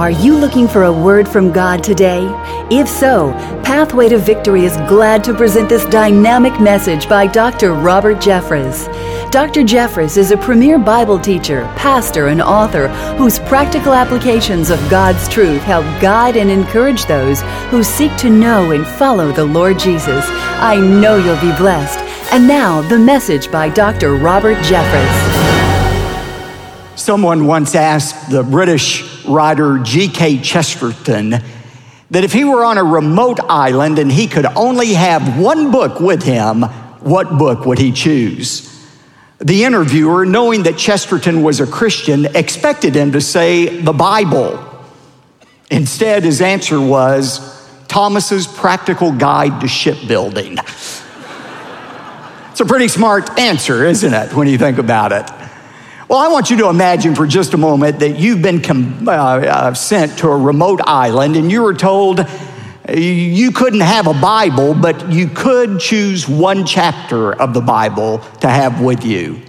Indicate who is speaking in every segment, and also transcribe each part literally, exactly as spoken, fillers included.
Speaker 1: Are you looking for a word from God today? If so, Pathway to Victory is glad to present this dynamic message by Doctor Robert Jeffress. Doctor Jeffress is a premier Bible teacher, pastor, and author whose practical applications of God's truth help guide and encourage those who seek to know and follow the Lord Jesus. I know you'll be blessed. And now, the message by Doctor Robert Jeffress.
Speaker 2: Someone once asked the British writer G K Chesterton that if he were on a remote island and he could only have one book with him, what book would he choose? The interviewer, knowing that Chesterton was a Christian, expected him to say the Bible. Instead, his answer was Thomas's Practical Guide to Shipbuilding. It's a pretty smart answer, isn't it, when you think about it? Well, I want you to imagine for just a moment that you've been com- uh, uh, sent to a remote island and you were told you couldn't have a Bible, but you could choose one chapter of the Bible to have with you.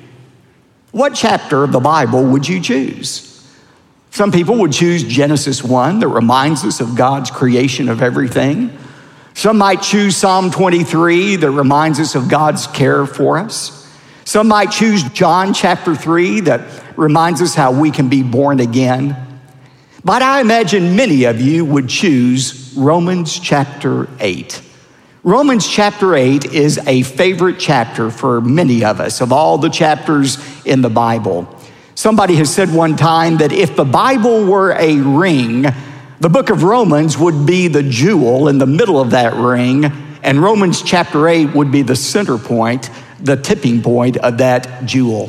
Speaker 2: What chapter of the Bible would you choose? Some people would choose Genesis one, that reminds us of God's creation of everything. Some might choose Psalm twenty-three, that reminds us of God's care for us. Some might choose John chapter three, that reminds us how we can be born again. But I imagine many of you would choose Romans chapter eight. Romans chapter eight is a favorite chapter for many of us, of all the chapters in the Bible. Somebody has said one time that if the Bible were a ring, the book of Romans would be the jewel in the middle of that ring, and Romans chapter eight would be the center point, the tipping point of that jewel.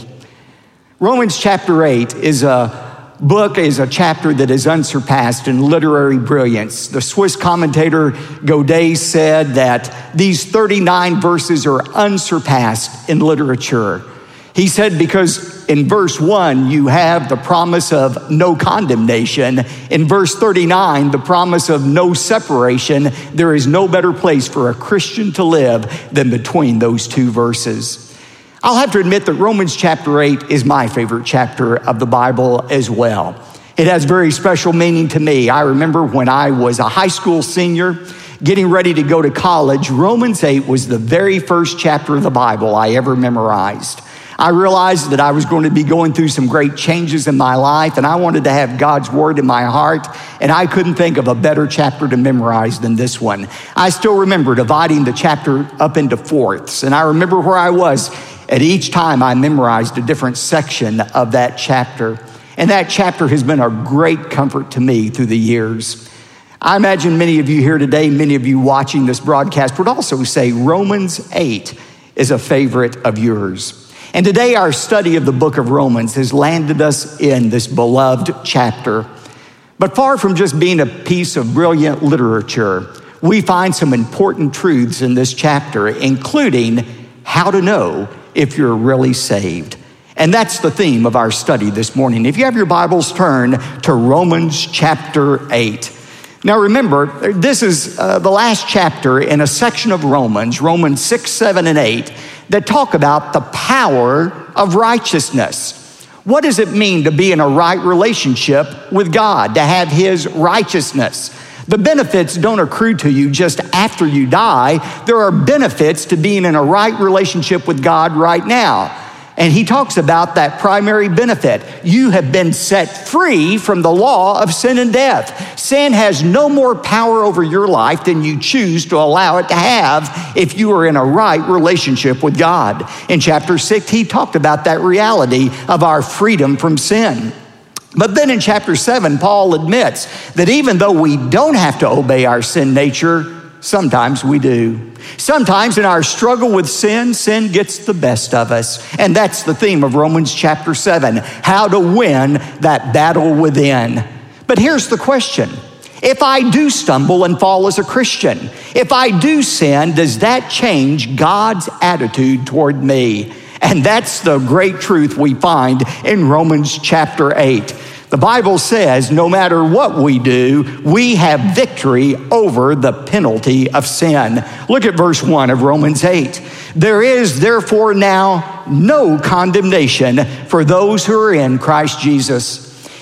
Speaker 2: Romans chapter eight is a book, is a chapter that is unsurpassed in literary brilliance. The Swiss commentator Godet said that these thirty-nine verses are unsurpassed in literature. He said because in verse one, you have the promise of no condemnation. In verse thirty-nine, the promise of no separation. There is no better place for a Christian to live than between those two verses. I'll have to admit that Romans chapter eight is my favorite chapter of the Bible as well. It has very special meaning to me. I remember when I was a high school senior, getting ready to go to college, Romans eight was the very first chapter of the Bible I ever memorized. I realized that I was going to be going through some great changes in my life, and I wanted to have God's word in my heart, and I couldn't think of a better chapter to memorize than this one. I still remember dividing the chapter up into fourths, and I remember where I was at each time I memorized a different section of that chapter. And that chapter has been a great comfort to me through the years. I imagine many of you here today, many of you watching this broadcast would also say Romans eight is a favorite of yours. And today our study of the book of Romans has landed us in this beloved chapter. But far from just being a piece of brilliant literature, we find some important truths in this chapter, including how to know if you're really saved. And that's the theme of our study this morning. If you have your Bibles, turn to Romans chapter eight. Now remember, this is uh, the last chapter in a section of Romans, Romans six, seven, and eight, that talk about the power of righteousness. What does it mean to be in a right relationship with God, to have his righteousness? The benefits don't accrue to you just after you die. There are benefits to being in a right relationship with God right now. And he talks about that primary benefit. You have been set free from the law of sin and death. Sin has no more power over your life than you choose to allow it to have if you are in a right relationship with God. In chapter six, he talked about that reality of our freedom from sin. But then in chapter seven, Paul admits that even though we don't have to obey our sin nature, sometimes we do. Sometimes in our struggle with sin, sin gets the best of us. And that's the theme of Romans chapter seven, how to win that battle within. But here's the question. If I do stumble and fall as a Christian, if I do sin, does that change God's attitude toward me? And that's the great truth we find in Romans chapter eight. The Bible says no matter what we do, we have victory over the penalty of sin. Look at verse one of Romans eight. There is therefore now no condemnation for those who are in Christ Jesus.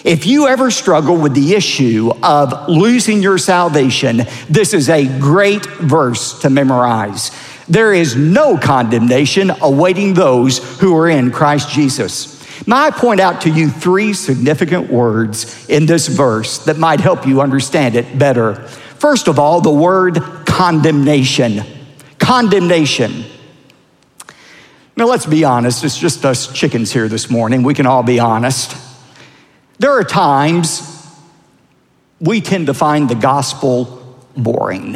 Speaker 2: If you ever struggle with the issue of losing your salvation, this is a great verse to memorize. There is no condemnation awaiting those who are in Christ Jesus. Now, I point out to you three significant words in this verse that might help you understand it better. First of all, the word condemnation. Condemnation. Now, let's be honest. It's just us chickens here this morning. We can all be honest. There are times we tend to find the gospel boring.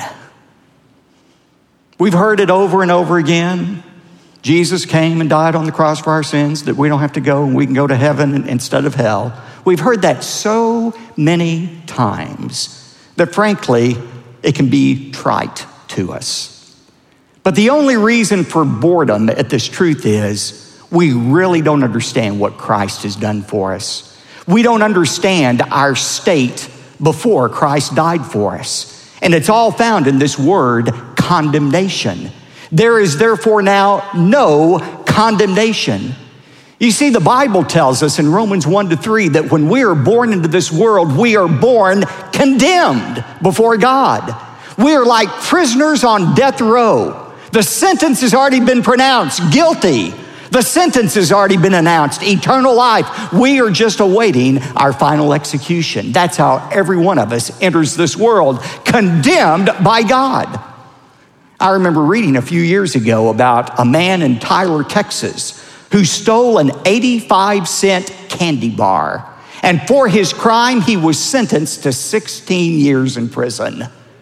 Speaker 2: We've heard it over and over again. Jesus came and died on the cross for our sins, that we don't have to go and we can go to heaven instead of hell. We've heard that so many times that frankly, it can be trite to us. But the only reason for boredom at this truth is we really don't understand what Christ has done for us. We don't understand our state before Christ died for us. And it's all found in this word, condemnation. There is therefore now no condemnation. You see, the Bible tells us in Romans one to three that when we are born into this world, we are born condemned before God. We are like prisoners on death row. The sentence has already been pronounced, guilty. The sentence has already been announced, eternal life. We are just awaiting our final execution. That's how every one of us enters this world, condemned by God. I remember reading a few years ago about a man in Tyler, Texas, who stole an eighty-five cent candy bar. And for his crime, he was sentenced to sixteen years in prison.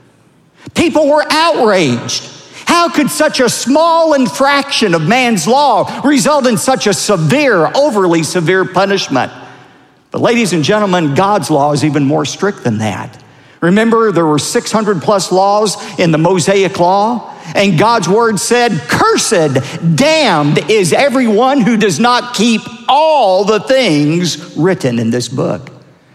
Speaker 2: People were outraged. How could such a small infraction of man's law result in such a severe, overly severe punishment? But ladies and gentlemen, God's law is even more strict than that. Remember, there were six hundred plus laws in the Mosaic law, and God's word said, "Cursed, damned is everyone who does not keep all the things written in this book."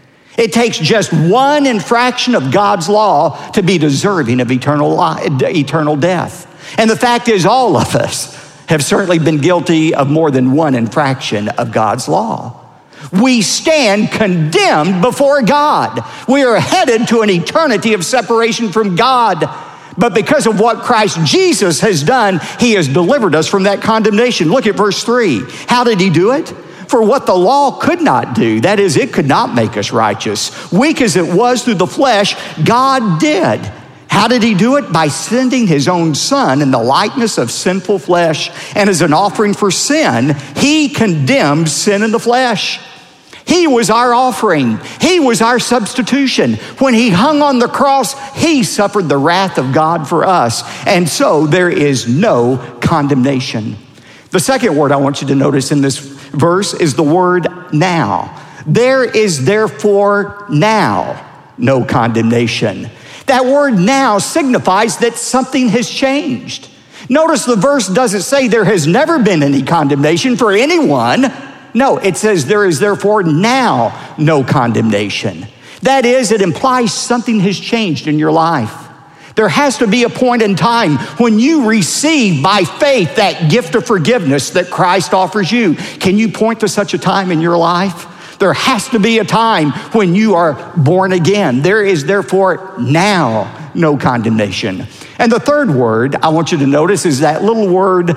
Speaker 2: It takes just one infraction of God's law to be deserving of eternal life, eternal death. And the fact is, all of us have certainly been guilty of more than one infraction of God's law. We stand condemned before God. We are headed to an eternity of separation from God. But because of what Christ Jesus has done, he has delivered us from that condemnation. Look at verse three. How did he do it? For what the law could not do, that is, it could not make us righteous. Weak as it was through the flesh, God did. How did he do it? By sending his own son in the likeness of sinful flesh. And as an offering for sin, he condemned sin in the flesh. He was our offering. He was our substitution. When he hung on the cross, he suffered the wrath of God for us. And so there is no condemnation. The second word I want you to notice in this verse is the word now. There is therefore now no condemnation. That word now signifies that something has changed. Notice the verse doesn't say there has never been any condemnation for anyone. No, it says there is therefore now no condemnation. That is, it implies something has changed in your life. There has to be a point in time when you receive by faith that gift of forgiveness that Christ offers you. Can you point to such a time in your life? There has to be a time when you are born again. There is therefore now no condemnation. And the third word I want you to notice is that little word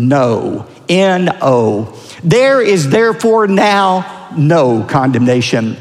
Speaker 2: no, N O. There is therefore now no condemnation.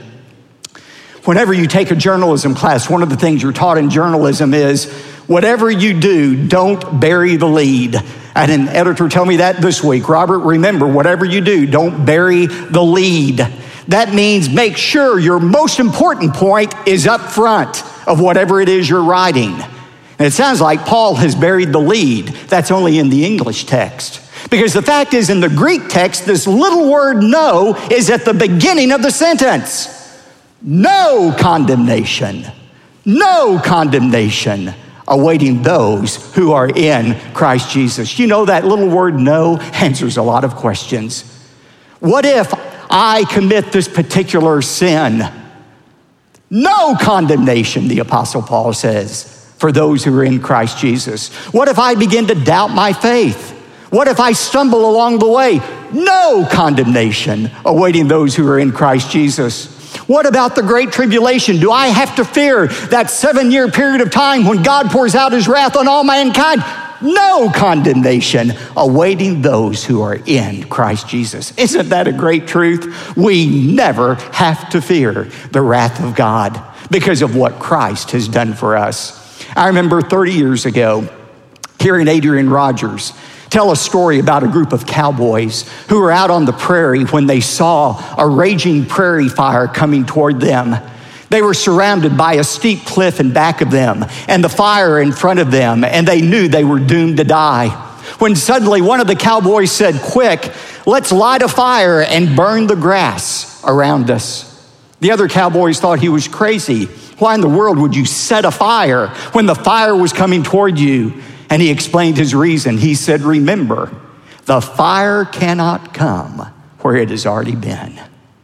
Speaker 2: Whenever you take a journalism class, one of the things you're taught in journalism is whatever you do, don't bury the lead. I had an editor tell me that this week. Robert, remember, whatever you do, don't bury the lead. That means make sure your most important point is up front of whatever it is you're writing. And it sounds like Paul has buried the lead. That's only in the English text. Because the fact is, in the Greek text, this little word no is at the beginning of the sentence. No condemnation, no condemnation awaiting those who are in Christ Jesus. You know, that little word no answers a lot of questions. What if I commit this particular sin? No condemnation, the Apostle Paul says, for those who are in Christ Jesus. What if I begin to doubt my faith? What if I stumble along the way? No condemnation awaiting those who are in Christ Jesus. What about the Great Tribulation? Do I have to fear that seven-year period of time when God pours out his wrath on all mankind? No condemnation awaiting those who are in Christ Jesus. Isn't that a great truth? We never have to fear the wrath of God because of what Christ has done for us. I remember thirty years ago hearing Adrian Rogers tell a story about a group of cowboys who were out on the prairie when they saw a raging prairie fire coming toward them. They were surrounded by a steep cliff in back of them and the fire in front of them, and they knew they were doomed to die. When suddenly one of the cowboys said, "Quick, let's light a fire and burn the grass around us." The other cowboys thought he was crazy. Why in the world would you set a fire when the fire was coming toward you? And he explained his reason. He said, "Remember, the fire cannot come where it has already been.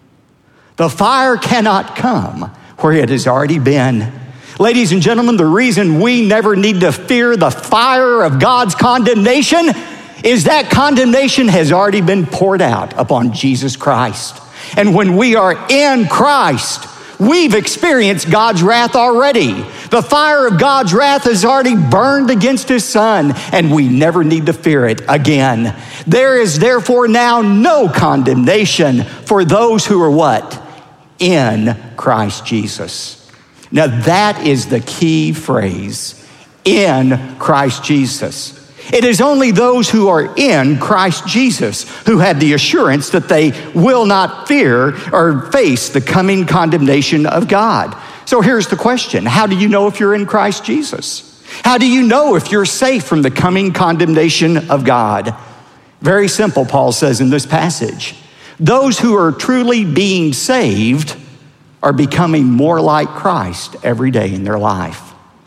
Speaker 2: The fire cannot come where it has already been." Ladies and gentlemen, the reason we never need to fear the fire of God's condemnation is that condemnation has already been poured out upon Jesus Christ. And when we are in Christ, we've experienced God's wrath already. The fire of God's wrath has already burned against his Son, and we never need to fear it again. There is therefore now no condemnation for those who are what? In Christ Jesus. Now that is the key phrase, in Christ Jesus. It is only those who are in Christ Jesus who have the assurance that they will not fear or face the coming condemnation of God. So here's the question. How do you know if you're in Christ Jesus? How do you know if you're safe from the coming condemnation of God? Very simple, Paul says in this passage. Those who are truly being saved are becoming more like Christ every day in their life.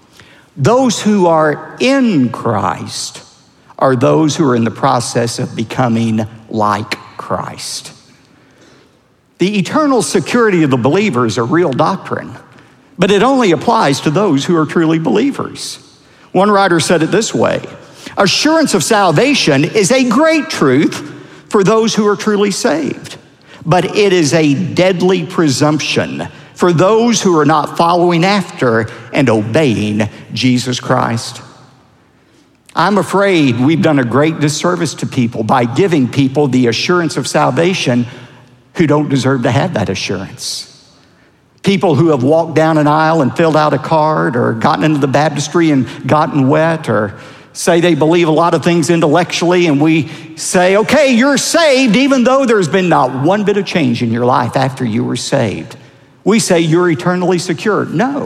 Speaker 2: Those who are in Christ are those who are in the process of becoming like Christ. The eternal security of the believer is a real doctrine, but it only applies to those who are truly believers. One writer said it this way: assurance of salvation is a great truth for those who are truly saved, but it is a deadly presumption for those who are not following after and obeying Jesus Christ. I'm afraid we've done a great disservice to people by giving people the assurance of salvation who don't deserve to have that assurance. People who have walked down an aisle and filled out a card, or gotten into the baptistry and gotten wet, or say they believe a lot of things intellectually, and we say, okay, you're saved, even though there's been not one bit of change in your life after you were saved. We say you're eternally secure. No.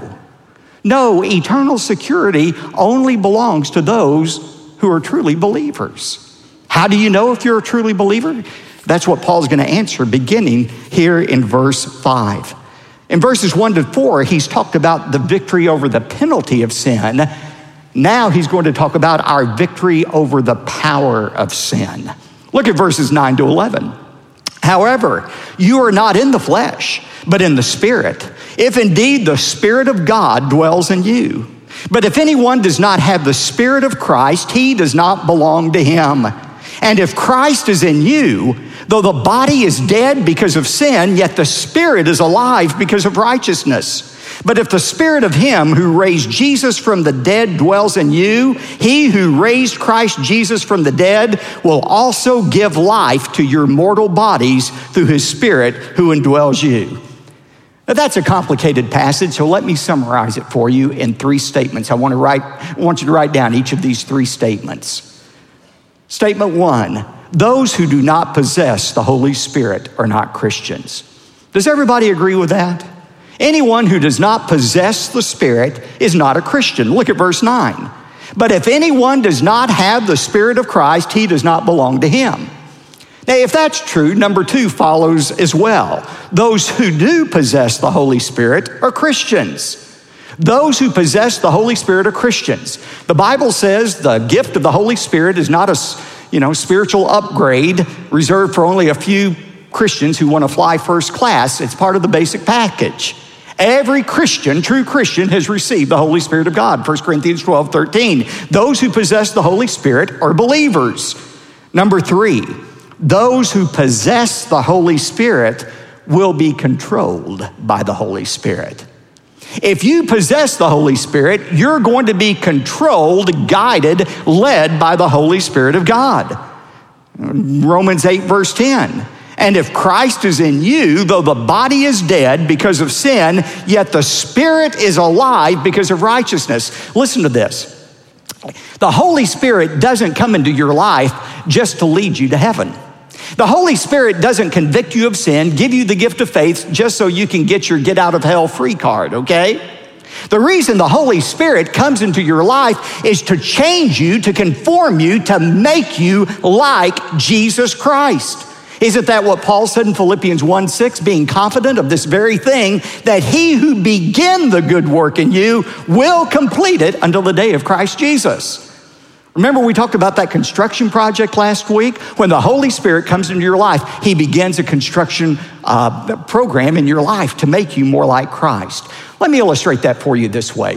Speaker 2: No, eternal security only belongs to those who are truly believers. How do you know if you're a truly believer? That's what Paul's going to answer beginning here in verse five. In verses one to four, he's talked about the victory over the penalty of sin. Now he's going to talk about our victory over the power of sin. Look at verses nine to eleven. However, you are not in the flesh, but in the Spirit, if indeed the Spirit of God dwells in you. But if anyone does not have the Spirit of Christ, he does not belong to him. And if Christ is in you, though the body is dead because of sin, yet the Spirit is alive because of righteousness. But if the Spirit of him who raised Jesus from the dead dwells in you, he who raised Christ Jesus from the dead will also give life to your mortal bodies through his Spirit who indwells you. Now, that's a complicated passage, so let me summarize it for you in three statements. I want to write, I want you to write down each of these three statements. Statement one, those who do not possess the Holy Spirit are not Christians. Does everybody agree with that? Anyone who does not possess the Spirit is not a Christian. Look at verse nine. But if anyone does not have the Spirit of Christ, he does not belong to him. Now, if that's true, number two follows as well. Those who do possess the Holy Spirit are Christians. Those who possess the Holy Spirit are Christians. The Bible says the gift of the Holy Spirit is not a, you know, spiritual upgrade reserved for only a few Christians who want to fly first class. It's part of the basic package. Every Christian, true Christian, has received the Holy Spirit of God. First Corinthians twelve, thirteen. Those who possess the Holy Spirit are believers. Number three, those who possess the Holy Spirit will be controlled by the Holy Spirit. If you possess the Holy Spirit, you're going to be controlled, guided, led by the Holy Spirit of God. Romans eight, verse ten. And if Christ is in you, though the body is dead because of sin, yet the Spirit is alive because of righteousness. Listen to this. The Holy Spirit doesn't come into your life just to lead you to heaven. The Holy Spirit doesn't convict you of sin, give you the gift of faith just so you can get your get out of hell free card, okay? The reason the Holy Spirit comes into your life is to change you, to conform you, to make you like Jesus Christ. Isn't that what Paul said in Philippians one six, being confident of this very thing, that he who began the good work in you will complete it until the day of Christ Jesus. Remember we talked about that construction project last week? When the Holy Spirit comes into your life, he begins a construction uh, program in your life to make you more like Christ. Let me illustrate that for you this way.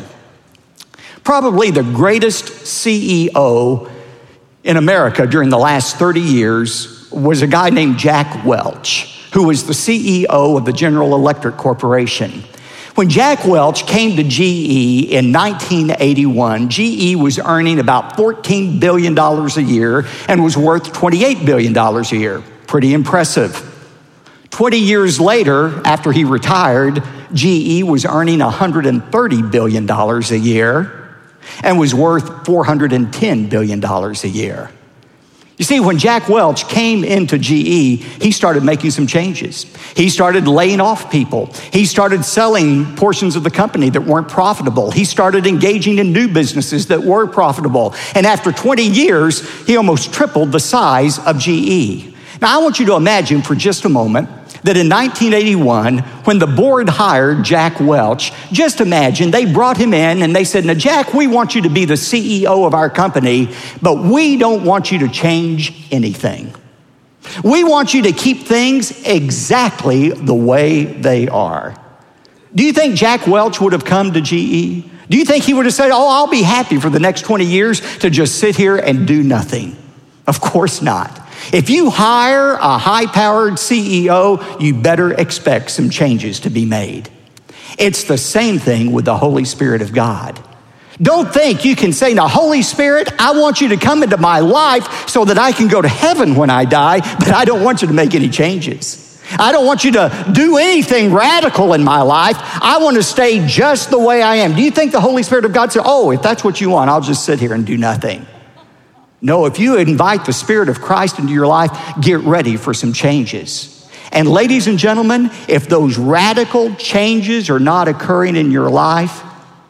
Speaker 2: Probably the greatest C E O in America during the last thirty years was a guy named Jack Welch, who was the C E O of the General Electric Corporation. When Jack Welch came to G E in nineteen eighty-one, G E was earning about fourteen billion dollars a year and was worth twenty-eight billion dollars a year. Pretty impressive. twenty years later, after he retired, G E was earning one hundred thirty billion dollars a year and was worth four hundred ten billion dollars a year. You see, when Jack Welch came into G E, he started making some changes. He started laying off people. He started selling portions of the company that weren't profitable. He started engaging in new businesses that were profitable. And after twenty years, he almost tripled the size of G E. Now, I want you to imagine for just a moment that in nineteen eighty-one, when the board hired Jack Welch, just imagine they brought him in and they said, now, Jack, we want you to be the C E O of our company, but we don't want you to change anything. We want you to keep things exactly the way they are. Do you think Jack Welch would have come to G E? Do you think he would have said, oh, I'll be happy for the next twenty years to just sit here and do nothing? Of course not. If you hire a high-powered C E O, you better expect some changes to be made. It's the same thing with the Holy Spirit of God. Don't think you can say, now, Holy Spirit, I want you to come into my life so that I can go to heaven when I die, but I don't want you to make any changes. I don't want you to do anything radical in my life. I want to stay just the way I am. Do you think the Holy Spirit of God said, oh, if that's what you want, I'll just sit here and do nothing? No, if you invite the Spirit of Christ into your life, get ready for some changes. And ladies and gentlemen, if those radical changes are not occurring in your life,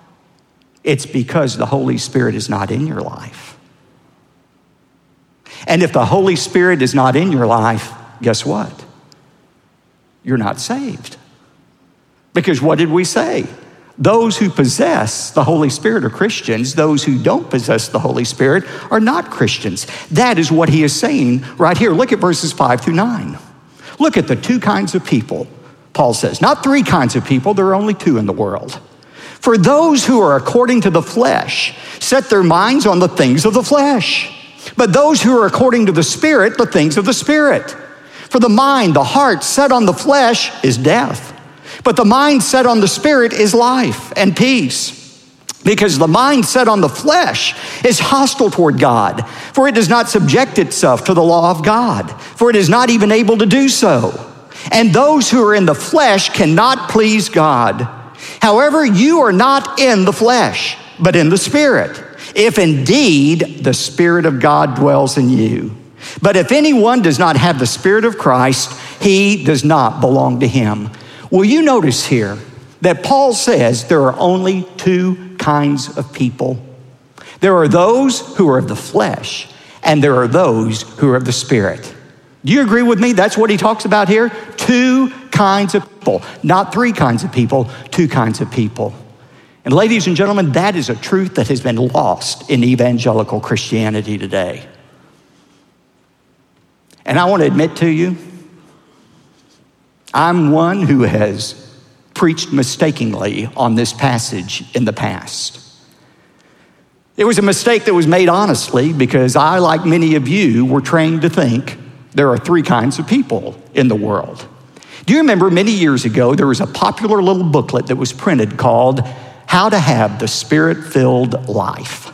Speaker 2: it's because the Holy Spirit is not in your life. And if the Holy Spirit is not in your life, guess what? You're not saved. Because what did we say? Those who possess the Holy Spirit are Christians. Those who don't possess the Holy Spirit are not Christians. That is what he is saying right here. Look at verses five through nine. Look at the two kinds of people, Paul says. Not three kinds of people, there are only two in the world. For those who are according to the flesh set their minds on the things of the flesh. But those who are according to the Spirit, the things of the Spirit. For the mind, the heart set on the flesh is death. But the mind set on the Spirit is life and peace. Because the mind set on the flesh is hostile toward God, for it does not subject itself to the law of God, for it is not even able to do so. And those who are in the flesh cannot please God. However, you are not in the flesh, but in the Spirit, if indeed the Spirit of God dwells in you. But if anyone does not have the Spirit of Christ, he does not belong to him. Well, you notice here that Paul says there are only two kinds of people. There are those who are of the flesh, and there are those who are of the Spirit. Do you agree with me? That's what he talks about here. Two kinds of people, not three kinds of people, two kinds of people. And ladies and gentlemen, that is a truth that has been lost in evangelical Christianity today. And I want to admit to you, I'm one who has preached mistakenly on this passage in the past. It was a mistake that was made honestly because I, like many of you, were trained to think there are three kinds of people in the world. Do you remember many years ago, there was a popular little booklet that was printed called How to Have the Spirit-Filled Life.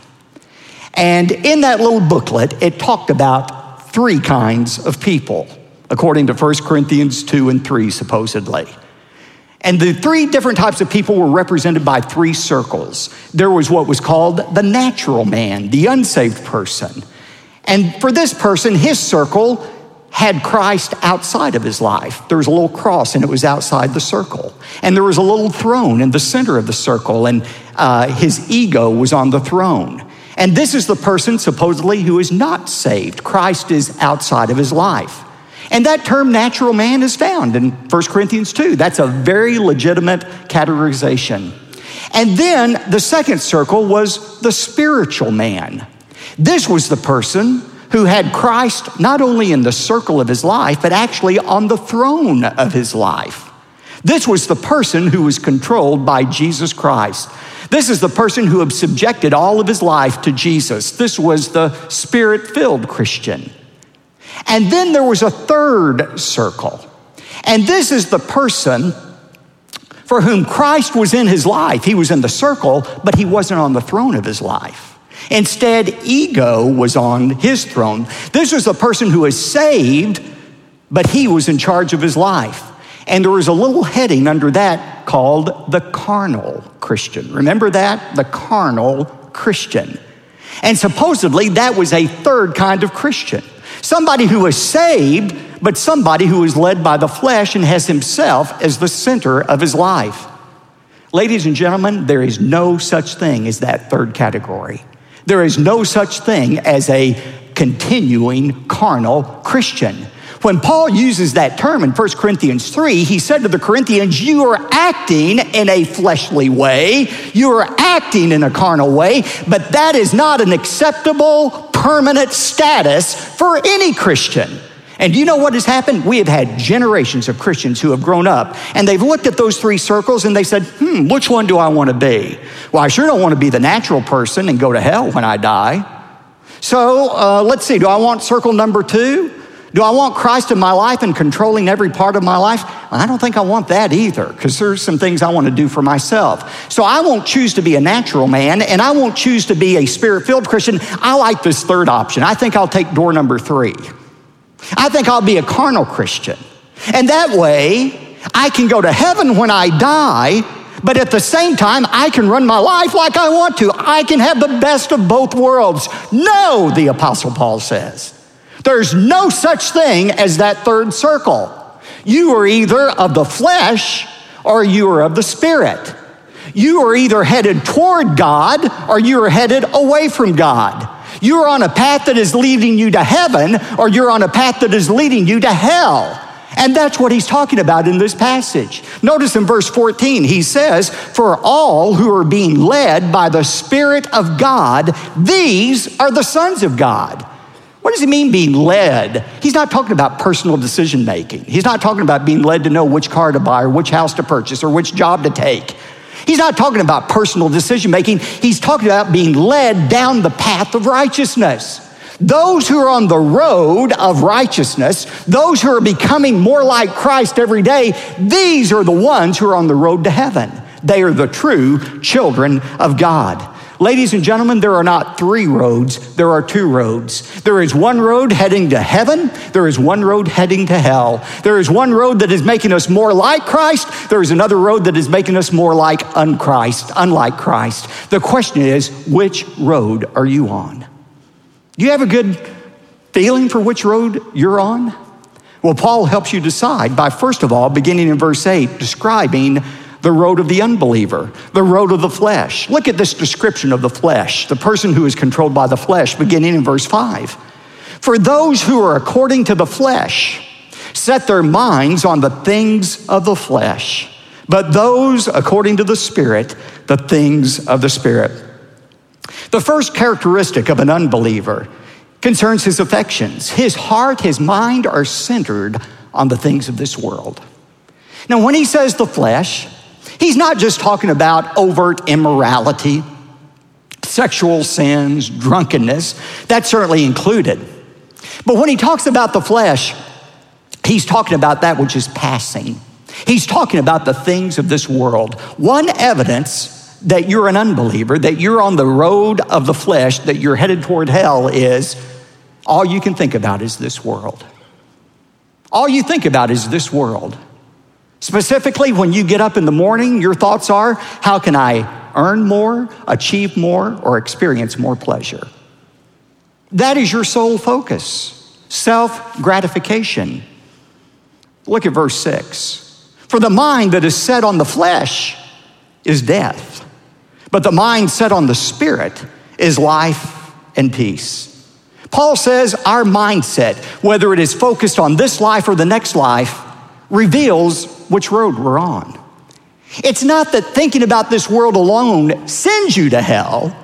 Speaker 2: And in that little booklet, it talked about three kinds of people, according to First Corinthians two and three, supposedly. And the three different types of people were represented by three circles. There was what was called the natural man, the unsaved person. And for this person, his circle had Christ outside of his life. There was a little cross and it was outside the circle. And there was a little throne in the center of the circle, and uh, his ego was on the throne. And this is the person supposedly who is not saved. Christ is outside of his life. And that term natural man is found in First Corinthians two. That's a very legitimate categorization. And then the second circle was the spiritual man. This was the person who had Christ not only in the circle of his life, but actually on the throne of his life. This was the person who was controlled by Jesus Christ. This is the person who had subjected all of his life to Jesus. This was the Spirit-filled Christian. And then there was a third circle. And this is the person for whom Christ was in his life. He was in the circle, but he wasn't on the throne of his life. Instead, ego was on his throne. This was the person who was saved, but he was in charge of his life. And there was a little heading under that called the carnal Christian. Remember that? The carnal Christian. And supposedly that was a third kind of Christian. Somebody who was saved, but somebody who is led by the flesh and has himself as the center of his life. Ladies and gentlemen, there is no such thing as that third category. There is no such thing as a continuing carnal Christian. When Paul uses that term in First Corinthians three, he said to the Corinthians, you are acting in a fleshly way, you are acting in a carnal way, but that is not an acceptable, permanent status for any Christian. And do you know what has happened? We have had generations of Christians who have grown up, and they've looked at those three circles and they said, hmm, which one do I want to be? Well, I sure don't want to be the natural person and go to hell when I die. So uh, let's see, do I want circle number two? Do I want Christ in my life and controlling every part of my life? I don't think I want that either, because there's some things I want to do for myself. So I won't choose to be a natural man, and I won't choose to be a spirit-filled Christian. I like this third option. I think I'll take door number three. I think I'll be a carnal Christian. And that way, I can go to heaven when I die, but at the same time, I can run my life like I want to. I can have the best of both worlds. No, the Apostle Paul says. There's no such thing as that third circle. You are either of the flesh or you are of the Spirit. You are either headed toward God or you are headed away from God. You're on a path that is leading you to heaven or you're on a path that is leading you to hell. And that's what he's talking about in this passage. Notice in verse fourteen, he says, for all who are being led by the Spirit of God, these are the sons of God. What does he mean being led? He's not talking about personal decision making. He's not talking about being led to know which car to buy or which house to purchase or which job to take. He's not talking about personal decision making. He's talking about being led down the path of righteousness. Those who are on the road of righteousness, those who are becoming more like Christ every day, these are the ones who are on the road to heaven. They are the true children of God. Ladies and gentlemen, there are not three roads, there are two roads. There is one road heading to heaven, there is one road heading to hell. There is one road that is making us more like Christ, there is another road that is making us more like unchrist, unlike Christ. The question is, which road are you on? Do you have a good feeling for which road you're on? Well, Paul helps you decide by, first of all, beginning in verse eight, describing the road of the unbeliever, the road of the flesh. Look at this description of the flesh, the person who is controlled by the flesh, beginning in verse five. For those who are according to the flesh set their minds on the things of the flesh, but those according to the Spirit, the things of the Spirit. The first characteristic of an unbeliever concerns his affections. His heart, his mind are centered on the things of this world. Now, when he says the flesh, he's not just talking about overt immorality, sexual sins, drunkenness. That's certainly included. But when he talks about the flesh, He's talking about that which is passing. He's talking about the things of this world. One evidence that you're an unbeliever, that you're on the road of the flesh, that you're headed toward hell is all you can think about is this world. All you think about is this world. Specifically, when you get up in the morning, your thoughts are, how can I earn more, achieve more, or experience more pleasure? That is your sole focus, self-gratification. Look at verse six. For the mind that is set on the flesh is death, but the mind set on the spirit is life and peace. Paul says our mindset, whether it is focused on this life or the next life, reveals which road we're on. It's not that thinking about this world alone sends you to hell.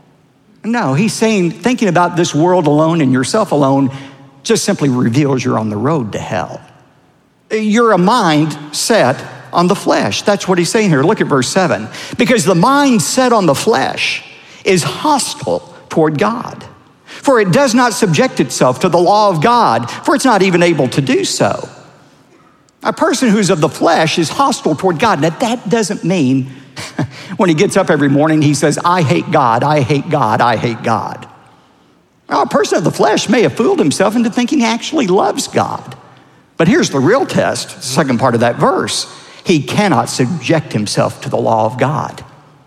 Speaker 2: No, he's saying thinking about this world alone and yourself alone just simply reveals you're on the road to hell. You're a mind set on the flesh. That's what he's saying here. Look at verse seven. Because the mind set on the flesh is hostile toward God. For it does not subject itself to the law of God, for it's not even able to do so. A person who's of the flesh is hostile toward God. Now that doesn't mean when he gets up every morning, he says, I hate God, I hate God, I hate God. Now, a person of the flesh may have fooled himself into thinking he actually loves God. But here's the real test, the second part of that verse. He cannot subject himself to the law of God.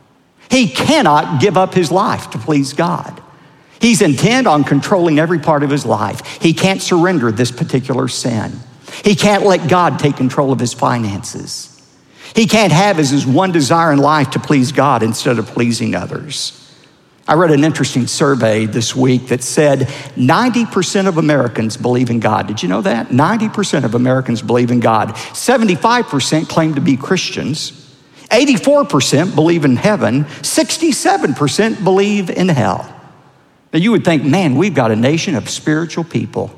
Speaker 2: He cannot give up his life to please God. He's intent on controlling every part of his life. He can't surrender this particular sin. He can't let God take control of his finances. He can't have as his one desire in life to please God instead of pleasing others. I read an interesting survey this week that said ninety percent of Americans believe in God. Did you know that? ninety percent of Americans believe in God. seventy-five percent claim to be Christians. eighty-four percent believe in heaven. sixty-seven percent believe in hell. Now you would think, man, we've got a nation of spiritual people.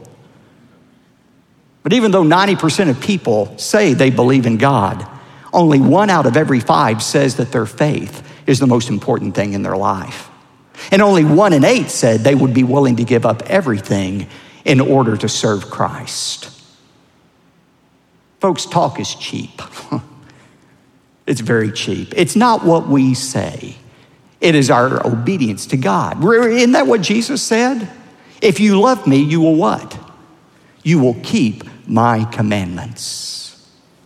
Speaker 2: But even though ninety percent of people say they believe in God, only one out of every five says that their faith is the most important thing in their life. And only one in eight said they would be willing to give up everything in order to serve Christ. Folks, talk is cheap. It's very cheap. It's not what we say. It is our obedience to God. Isn't that what Jesus said? If you love me, you will what? You will keep my commandments.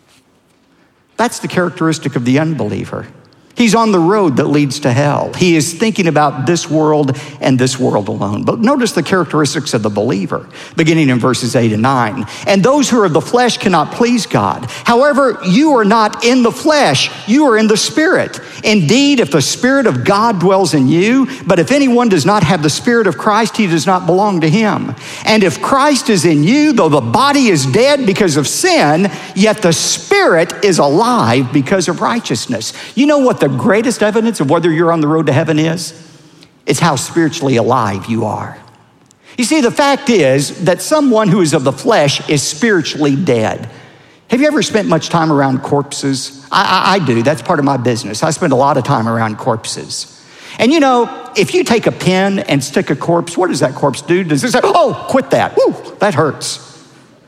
Speaker 2: That's the characteristic of the unbeliever. He's on the road that leads to hell. He is thinking about this world and this world alone. But notice the characteristics of the believer, beginning in verses eight and nine. And those who are of the flesh cannot please God. However, you are not in the flesh, you are in the Spirit. Indeed, if the Spirit of God dwells in you, but if anyone does not have the Spirit of Christ, he does not belong to him. And if Christ is in you, though the body is dead because of sin, yet the Spirit is alive because of righteousness. You know what the greatest evidence of whether you're on the road to heaven is? It's how spiritually alive you are. You see, the fact is that someone who is of the flesh is spiritually dead. Have you ever spent much time around corpses? I, I, I do. That's part of my business. I spend a lot of time around corpses. And you know, if you take a pin and stick a corpse, what does that corpse do? Does it say, oh, quit that. Woo, that hurts.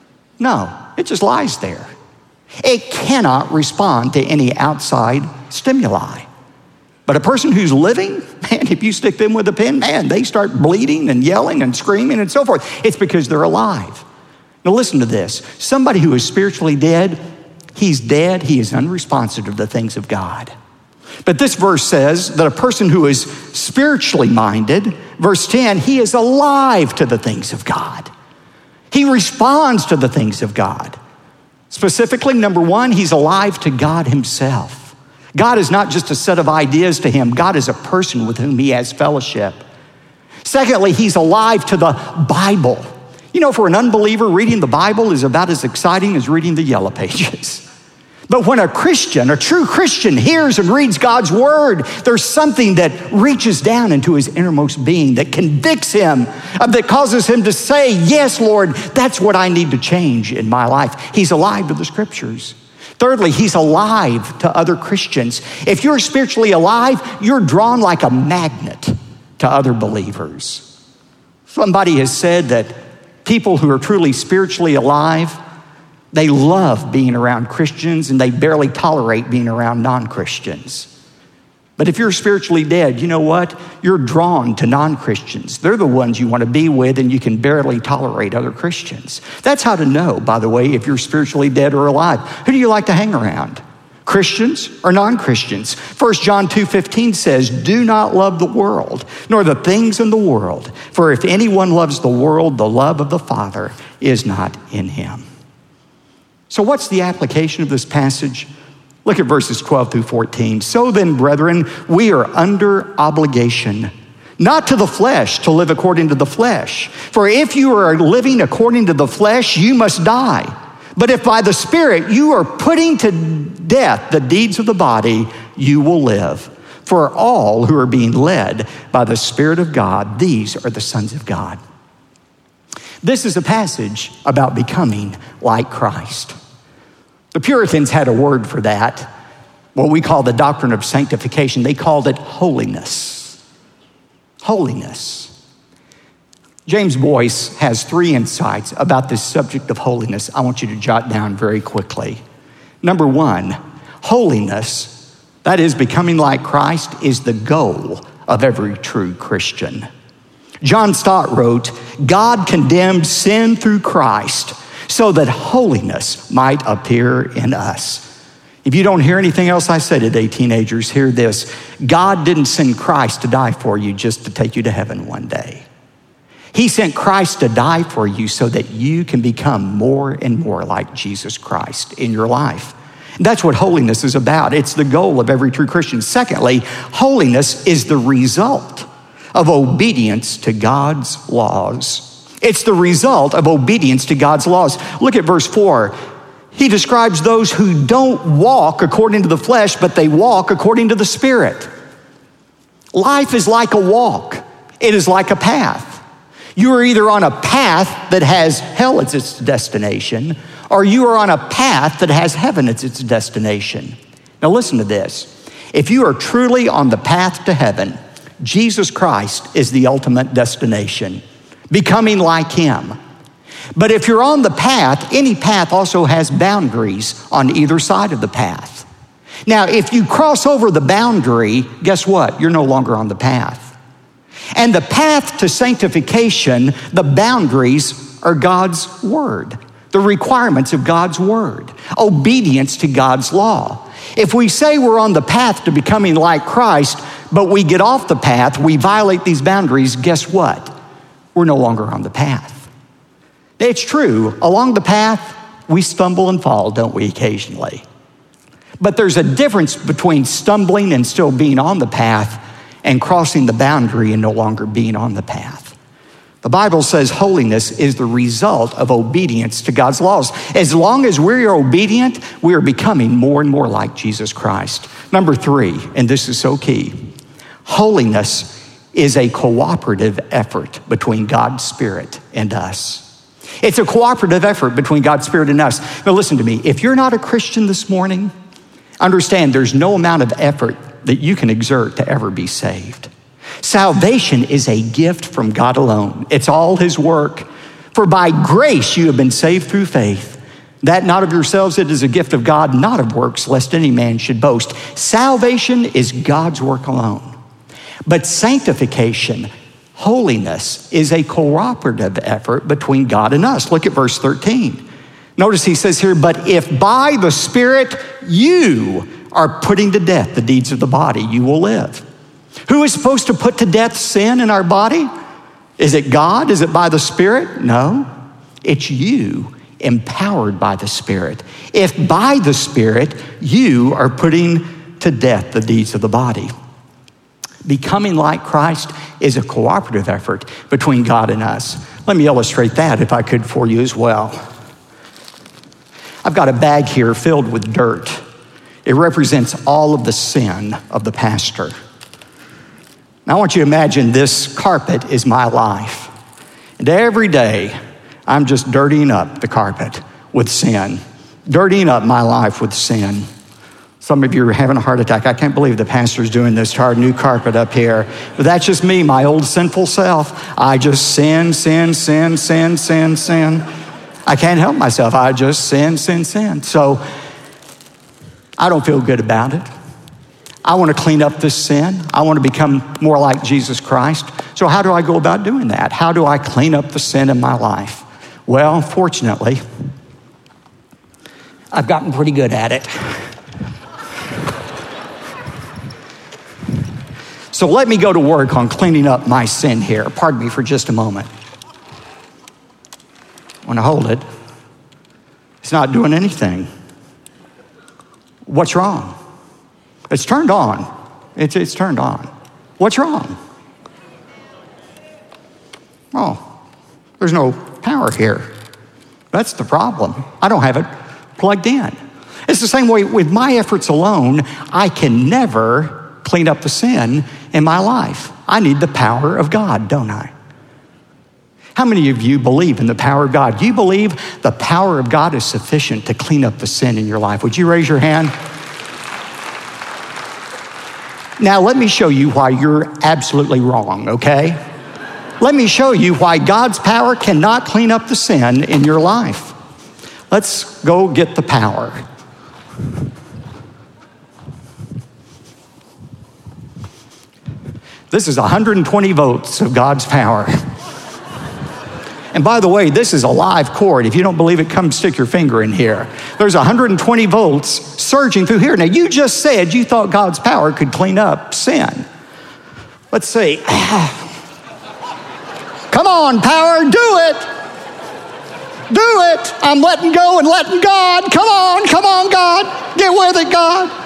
Speaker 2: No, it just lies there. It cannot respond to any outside stimuli. But a person who's living, man, if you stick them with a pin, man, they start bleeding and yelling and screaming and so forth. It's because they're alive. Now listen to this. Somebody who is spiritually dead, he's dead, he is unresponsive to the things of God. But this verse says that a person who is spiritually minded, verse ten, he is alive to the things of God. He responds to the things of God. Specifically, number one, he's alive to God himself. God is not just a set of ideas to him. God is a person with whom he has fellowship. Secondly, he's alive to the Bible. You know, for an unbeliever, reading the Bible is about as exciting as reading the Yellow Pages. But when a Christian, a true Christian, hears and reads God's word, there's something that reaches down into his innermost being, that convicts him, that causes him to say, yes, Lord, that's what I need to change in my life. He's alive to the scriptures. Thirdly, he's alive to other Christians. If you're spiritually alive, you're drawn like a magnet to other believers. Somebody has said that people who are truly spiritually alive They love being around Christians and they barely tolerate being around non-Christians. But if you're spiritually dead, you know what? You're drawn to non-Christians. They're the ones you want to be with, and you can barely tolerate other Christians. That's how to know, by the way, if you're spiritually dead or alive. Who do you like to hang around? Christians or non-Christians? First John two fifteen says, do not love the world, nor the things in the world. For if anyone loves the world, the love of the Father is not in him. So what's the application of this passage? Look at verses twelve through fourteen. So then, brethren, we are under obligation, not to the flesh, to live according to the flesh. For if you are living according to the flesh, you must die. But if by the Spirit you are putting to death the deeds of the body, you will live. For all who are being led by the Spirit of God, these are the sons of God. This is a passage about becoming like Christ. The Puritans had a word for that, what we call the doctrine of sanctification. They called it holiness. Holiness. James Boyce has three insights about this subject of holiness I want you to jot down very quickly. Number one, holiness, that is becoming like Christ, is the goal of every true Christian. John Stott wrote, God condemned sin through Christ so that holiness might appear in us. If you don't hear anything else I say today, teenagers, hear this. God didn't send Christ to die for you just to take you to heaven one day. He sent Christ to die for you so that you can become more and more like Jesus Christ in your life. That's what holiness is about. It's the goal of every true Christian. Secondly, holiness is the result of obedience to God's laws. It's the result of obedience to God's laws. Look at verse four. He describes those who don't walk according to the flesh, but they walk according to the Spirit. Life is like a walk. It is like a path. You are either on a path that has hell as its destination, or you are on a path that has heaven as its destination. Now listen to this. If you are truly on the path to heaven, Jesus Christ is the ultimate destination, becoming like him. But if you're on the path, any path also has boundaries on either side of the path. Now, if you cross over the boundary, guess what? You're no longer on the path. And the path to sanctification, the boundaries are God's word, the requirements of God's word, obedience to God's law. If we say we're on the path to becoming like Christ, but we get off the path, we violate these boundaries, guess what? We're no longer on the path. It's true, along the path, we stumble and fall, don't we, occasionally? But there's a difference between stumbling and still being on the path and crossing the boundary and no longer being on the path. The Bible says holiness is the result of obedience to God's laws. As long as we are obedient, we are becoming more and more like Jesus Christ. Number three, and this is so key, holiness is a cooperative effort between God's Spirit and us. It's a cooperative effort between God's Spirit and us. Now listen to me, if you're not a Christian this morning, understand there's no amount of effort that you can exert to ever be saved. Salvation is a gift from God alone. It's all his work. For by grace you have been saved through faith. That not of yourselves, it is a gift of God, not of works, lest any man should boast. Salvation is God's work alone. But sanctification, holiness, is a cooperative effort between God and us. Look at verse thirteen. Notice he says here, but if by the Spirit you are putting to death the deeds of the body, you will live. Who is supposed to put to death sin in our body? Is it God? Is it by the Spirit? No, it's you, empowered by the Spirit. If by the Spirit you are putting to death the deeds of the body. Becoming like Christ is a cooperative effort between God and us. Let me illustrate that if I could for you as well. I've got a bag here filled with dirt. It represents all of the sin of the pastor. Now I want you to imagine this carpet is my life. And every day I'm just dirtying up the carpet with sin, dirtying up my life with sin. Some of you are having a heart attack. I can't believe the pastor's doing this to our new carpet up here. But that's just me, my old sinful self. I just sin, sin, sin, sin, sin, sin. I can't help myself. I just sin, sin, sin. So I don't feel good about it. I want to clean up this sin. I want to become more like Jesus Christ. So how do I go about doing that? How do I clean up the sin in my life? Well, fortunately, I've gotten pretty good at it. So let me go to work on cleaning up my sin here. Pardon me for just a moment. When I hold it, it's not doing anything. What's wrong? It's turned on. It's, it's turned on. What's wrong? Oh, there's no power here. That's the problem. I don't have it plugged in. It's the same way with my efforts alone. I can never clean up the sin in my life. I need the power of God, don't I? How many of you believe in the power of God? Do you believe the power of God is sufficient to clean up the sin in your life? Would you raise your hand? Now, let me show you why you're absolutely wrong, okay? Let me show you why God's power cannot clean up the sin in your life. Let's go get the power. This is one hundred twenty volts of God's power. And by the way, this is a live cord. If you don't believe it, come stick your finger in here. There's one hundred twenty volts surging through here. Now, you just said you thought God's power could clean up sin. Let's see. Come on, power, do it. Do it. I'm letting go and letting God. Come on, come on, God. Get with it, God.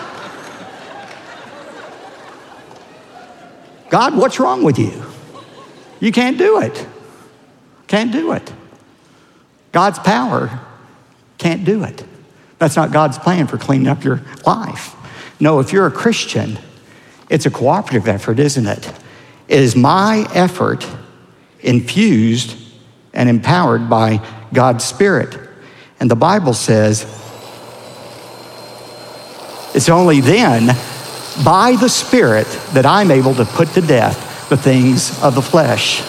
Speaker 2: God, what's wrong with you? You can't do it. Can't do it. God's power can't do it. That's not God's plan for cleaning up your life. No, if you're a Christian, it's a cooperative effort, isn't it? It is my effort infused and empowered by God's Spirit. And the Bible says it's only then by the Spirit that I'm able to put to death the things of the flesh.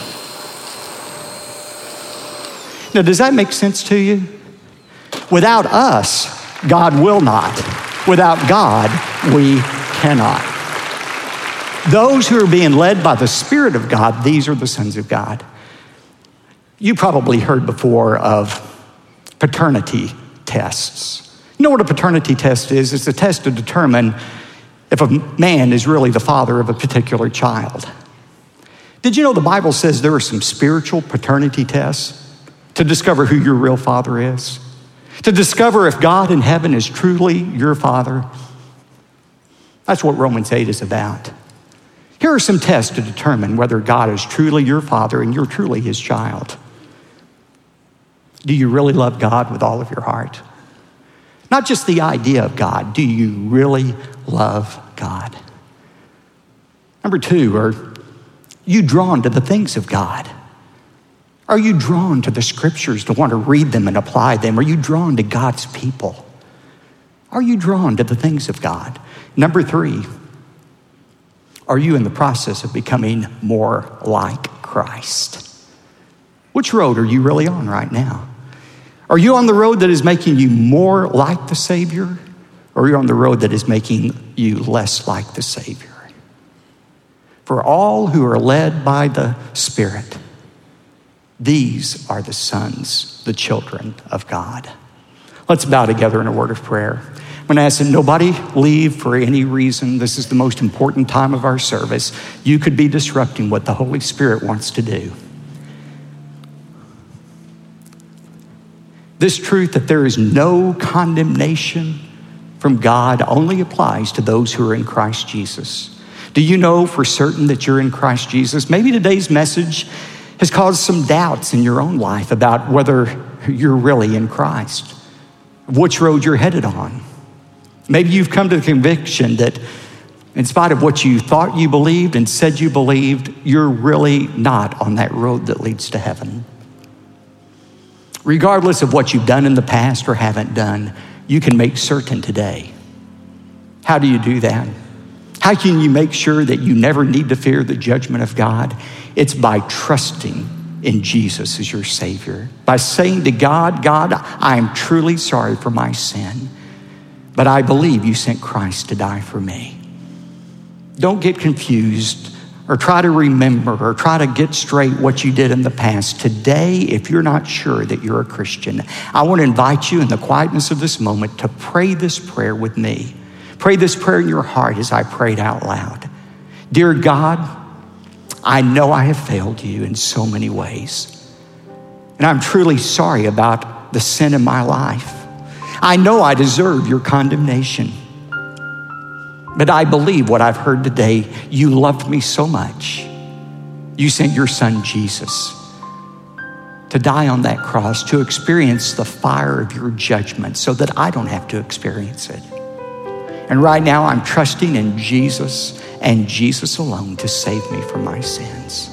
Speaker 2: Now, does that make sense to you? Without us, God will not. Without God, we cannot. Those who are being led by the Spirit of God, these are the sons of God. You probably heard before of paternity tests. You know what a paternity test is? It's a test to determine if a man is really the father of a particular child. Did you know the Bible says there are some spiritual paternity tests to discover who your real father is? To discover if God in heaven is truly your father? That's what Romans eight is about. Here are some tests to determine whether God is truly your father and you're truly his child. Do you really love God with all of your heart? Not just the idea of God. Do you really love God? Number two, are you drawn to the things of God? Are you drawn to the scriptures to want to read them and apply them? Are you drawn to God's people? Are you drawn to the things of God? Number three, are you in the process of becoming more like Christ? Which road are you really on right now? Are you on the road that is making you more like the Savior? Or are you on the road that is making you less like the Savior? For all who are led by the Spirit, these are the sons, the children of God. Let's bow together in a word of prayer. I'm going to ask that nobody leave for any reason. This is the most important time of our service. You could be disrupting what the Holy Spirit wants to do. This truth that there is no condemnation from God only applies to those who are in Christ Jesus. Do you know for certain that you're in Christ Jesus? Maybe today's message has caused some doubts in your own life about whether you're really in Christ, which road you're headed on. Maybe you've come to the conviction that in spite of what you thought you believed and said you believed, you're really not on that road that leads to heaven. Regardless of what you've done in the past or haven't done, you can make certain today. How do you do that? How can you make sure that you never need to fear the judgment of God? It's by trusting in Jesus as your Savior, by saying to God, God, I am truly sorry for my sin, but I believe you sent Christ to die for me. Don't get confused or try to remember or try to get straight what you did in the past. Today, if you're not sure that you're a Christian, I want to invite you in the quietness of this moment to pray this prayer with me. Pray this prayer in your heart as I prayed out loud. Dear God, I know I have failed you in so many ways, and I'm truly sorry about the sin in my life. I know I deserve your condemnation, but I believe what I've heard today. You loved me so much. You sent your son Jesus to die on that cross, to experience the fire of your judgment so that I don't have to experience it. And right now I'm trusting in Jesus and Jesus alone to save me from my sins.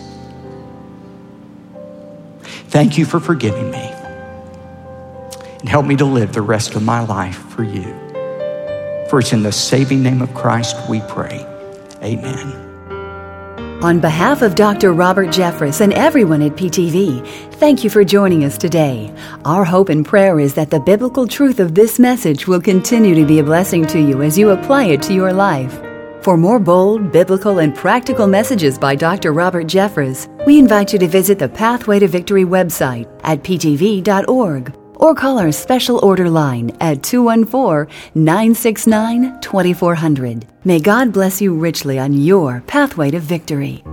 Speaker 2: Thank you for forgiving me, and help me to live the rest of my life for you. For it's in the saving name of Christ we pray. Amen.
Speaker 1: On behalf of Doctor Robert Jeffress and everyone at P T V, thank you for joining us today. Our hope and prayer is that the biblical truth of this message will continue to be a blessing to you as you apply it to your life. For more bold, biblical, and practical messages by Doctor Robert Jeffress, we invite you to visit the Pathway to Victory website at p t v dot org or call our special order line at two one four, nine six nine, two four zero zero. May God bless you richly on your pathway to victory.